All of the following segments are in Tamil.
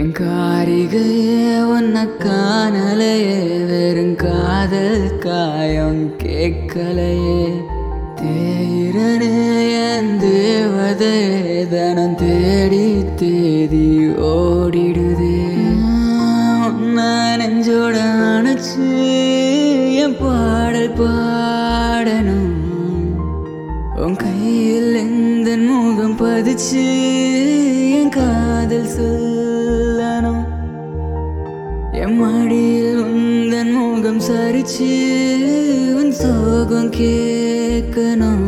என் காரிகையே உன்னை காணலையே, வெறும் காதல் காயம் கேட்கலையே. தேயிரனே என் தேவதையே, தனம் தேடி தேடி ஓடிடுதே. நான் நெஞ்சோட அணைச்சு என் பாடல் பாடணும், உன் கையில் எந்த முகம் பதிச்சு என் காதல் சொல்லணும். என் மடியில் உந்தன் முகம் சரிச்சு உன் சோகம் கேட்கணும்.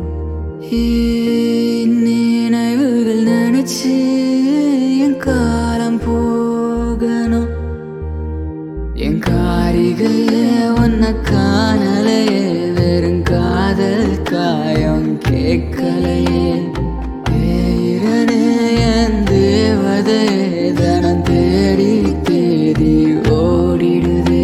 நினைவுகள் நினைச்சு என் காலம் போகணும். என் காரிகையே உன்னை காணலையே, வெறும் காதல் காயம் கேட்கலையே. பேரனே என் தேவதையே, தனம் தேடி தேடி ஓடிடுதே.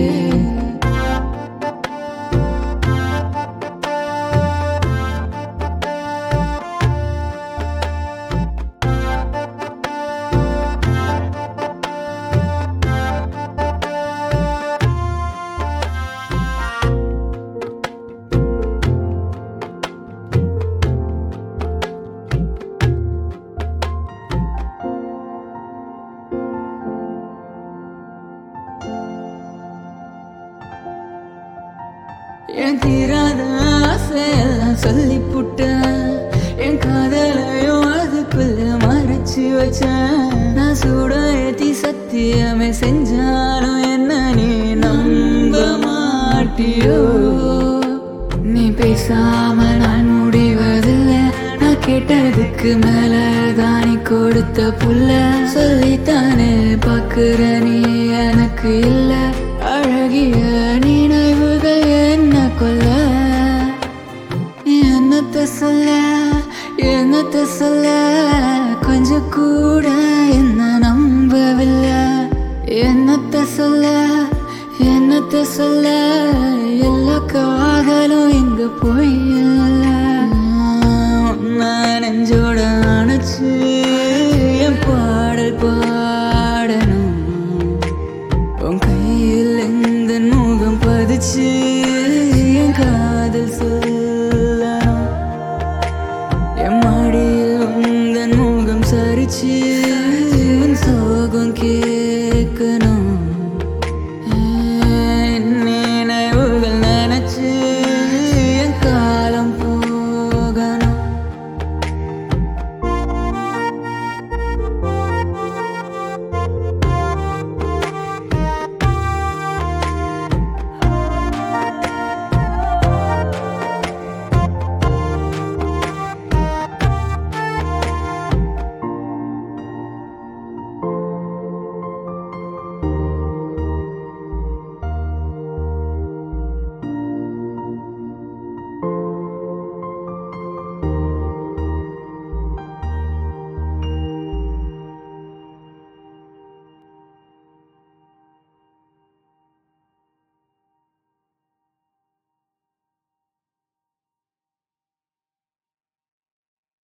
என் தீராத ஆசையெல்லாம் சொல்லி புட்டேன், என் காதலையும் அதுக்குள்ள மறைச்சு வச்சேன். நான் சூட ஏத்தி சத்தியமே செஞ்சாலும் என்ன நீ நம்ப மாட்டியோ. நீ பேசாம நான் முடிவதில்லை, நான் கேட்டதுக்கு மேல தானி கொடுத்த புள்ள. சொல்லித்தானே பாக்குற நீ எனக்கு இல்ல, அழகிய நினைவுகள் என்ன கொல்ல. என்னத்த சொல்ல என்னத்த சொல்ல, கொஞ்சம் கூட என்ன நம்பவில்லை. என்னத்த சொல்ல என்னத்த சொல்ல, எல்லா காதலும் இங்க போயில்ல. நான் நெஞ்சோட அணைச்சு என் பாடல் பாடணும், உன் கையில் எந்த முகம் பதிச்சு என் காதல் சொல்லணும். என் மடியில் உந்தன் முகம் சரிச்சு